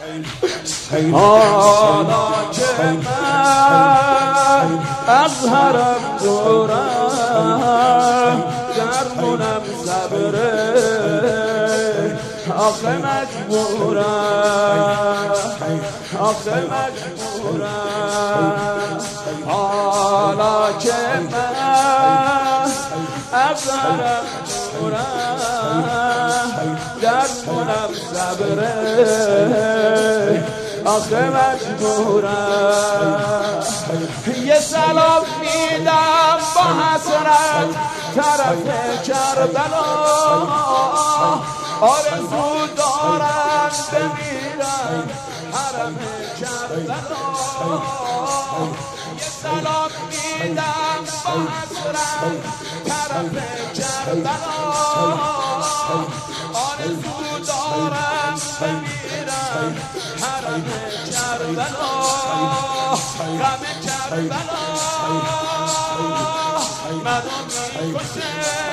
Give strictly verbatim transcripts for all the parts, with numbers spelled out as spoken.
حالا که من از حرم دورم درمونم صبره آخه مجبورم آخه مجبورم حالا که من از حرم دورم درمونم صبره آخه مجبورم یه سلام میدم با حسرت طرف کربلا آرزو دارن بمیرن حرم کربلا یه سلام میدم با حسرت طرف کربلا آرزو دارن بمیرن حرم کربلا غم کربلا منو میکشه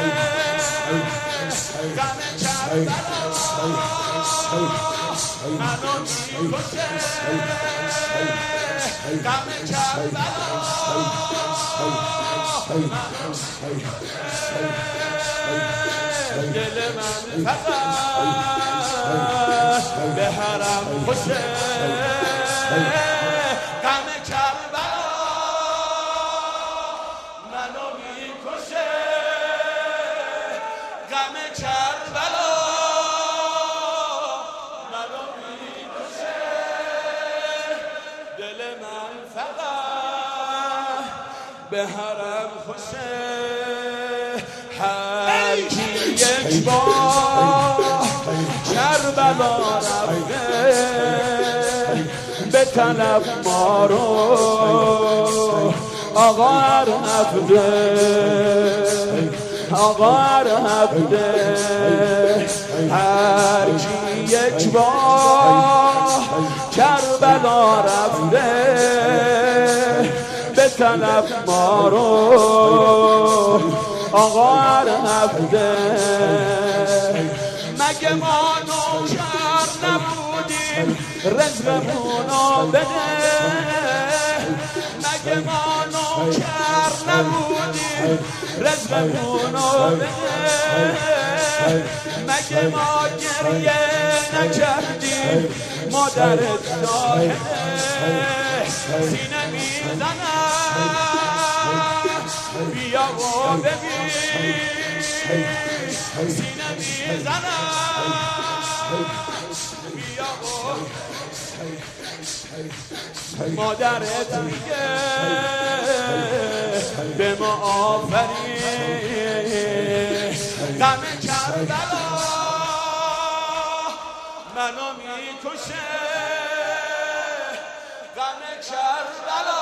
غم کربلا منو میکشه غم کربلا دل من فقط به حرم خوشه غم کربلا منو میکشه غم کربلا منو میکشه دل من فقط به حرم خوشه هر کی یک بار کربلا رفته به طلب ما رو آقا هر هفته آقا هر هفته هر کی یک بار کربلا رفته به طلب ما رو آقا هر هفته مگه ما نوکر نبودیم رزقمونو بده مگه ما نوکر نبودیم رزقمونو بده مگه ما گریه نکردیم مادرت شاهده سینه میزنم بیا و ببین سینه میزنم بیا و مادرت میگه به ما آفرین غم کربلا منو میکشه غم کربلا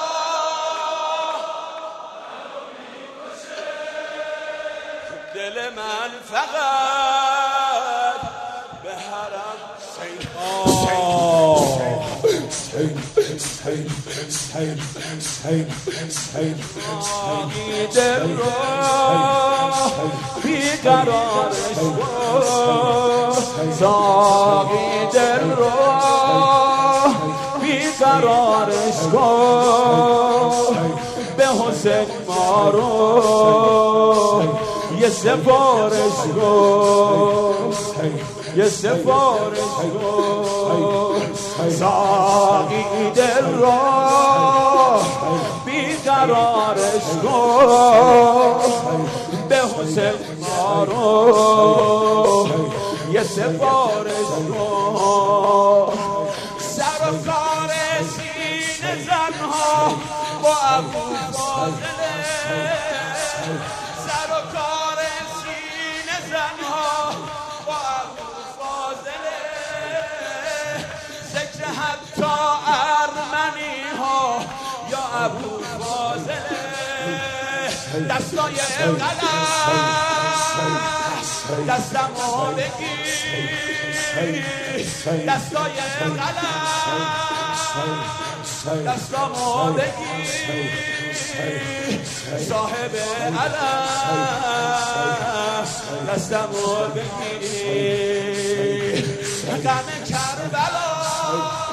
دل من فقط به حرم ساقی دل رو بیقرارش کن ساقی دل رو بیقرارش کن به حسین ما رو یه سفارش کن یه سفارش کن ساقی دل را بیقرارش کن به حسین ما رو یه سفارش کن سر و کار سینه زنها با ابو فاضله سر و کار سینه زنها با ابو فاضله ذکر حتی ارمنی ها یا ابو فاضله دستای قلم دستمو بگیر دستای قلم دستمو بگیر صاحب علم دستمو بگیر غم کربلا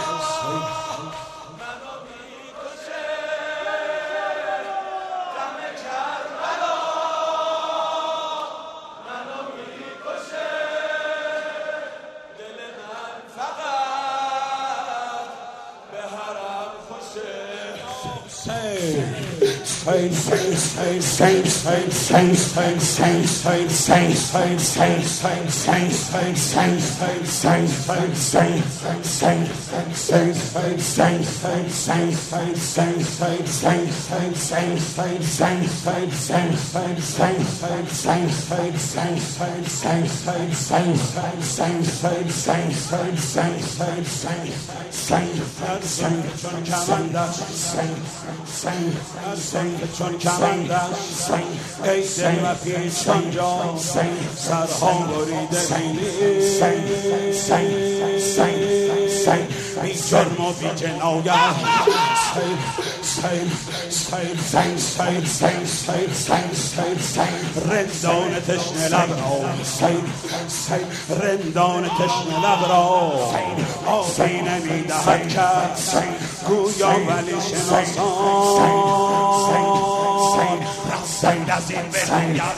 چون کمندش ای دل و پیچان جان سرها بریده بی جرم و بی جنایت رندان تشنه لب را رندان تشنه لب را آبی نمیدهد کس گویا ولی شناسان رفتند از این بهایت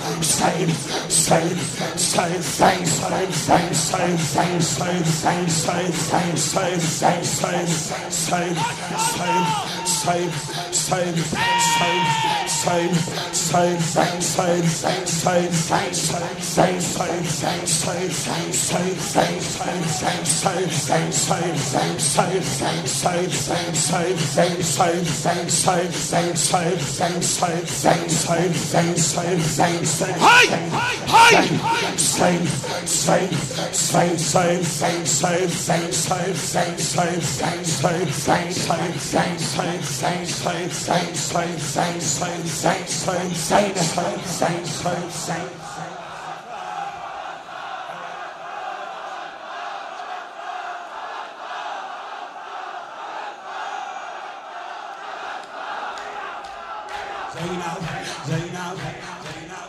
Zainab, Zainab, Zainab.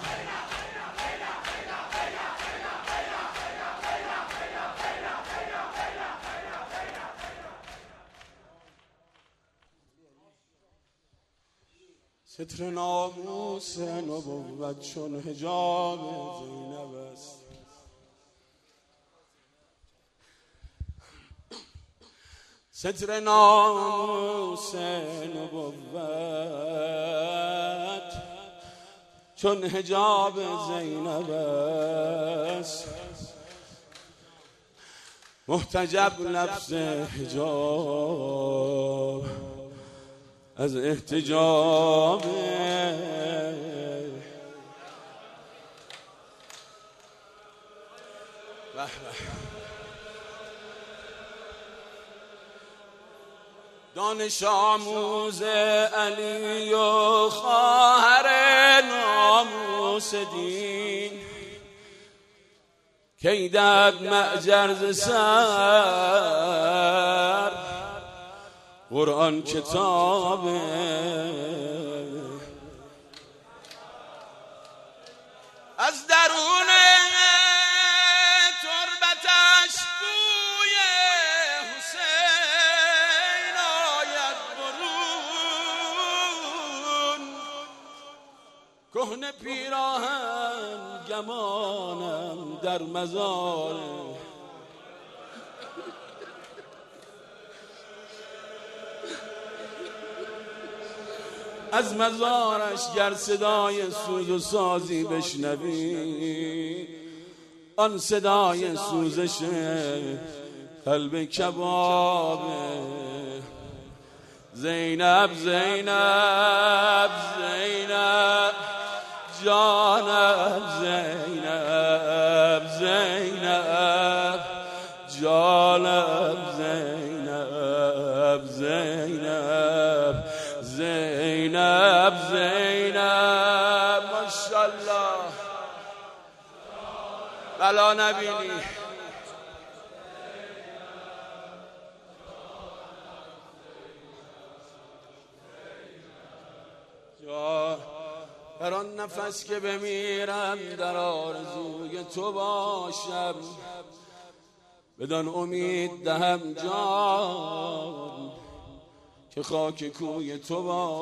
ستر ناموس نبوت چون حجاب زینب است. ستر ناموس نبوت چون حجاب زینب است. محتجب لفظ حجاب از احتجاب دانش آموز علی و خواهر ناموس دین کیدد معجرز سر قرآن کتابه از درون تربتش بوی حسین آید برون کهنه پیراهن گمانم در مزار از مزارش گر صدای سوز و سازی بشنوی آن صدای سوزش قلب کباب زینب زینب زینب جانم زینب زینب جانم زینب زینب زینب زینب ماشاءالله بلا نبینی جا هر آن نفس که بمیرم در آرزوی تو باشم بدان امید دهم جان که خاک کوی تو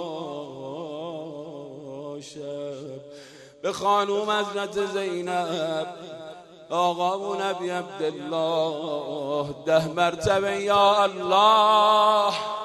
باشم به خانوم حضرت زینب آقامون ابی عبدالله ده مرتبه یا الله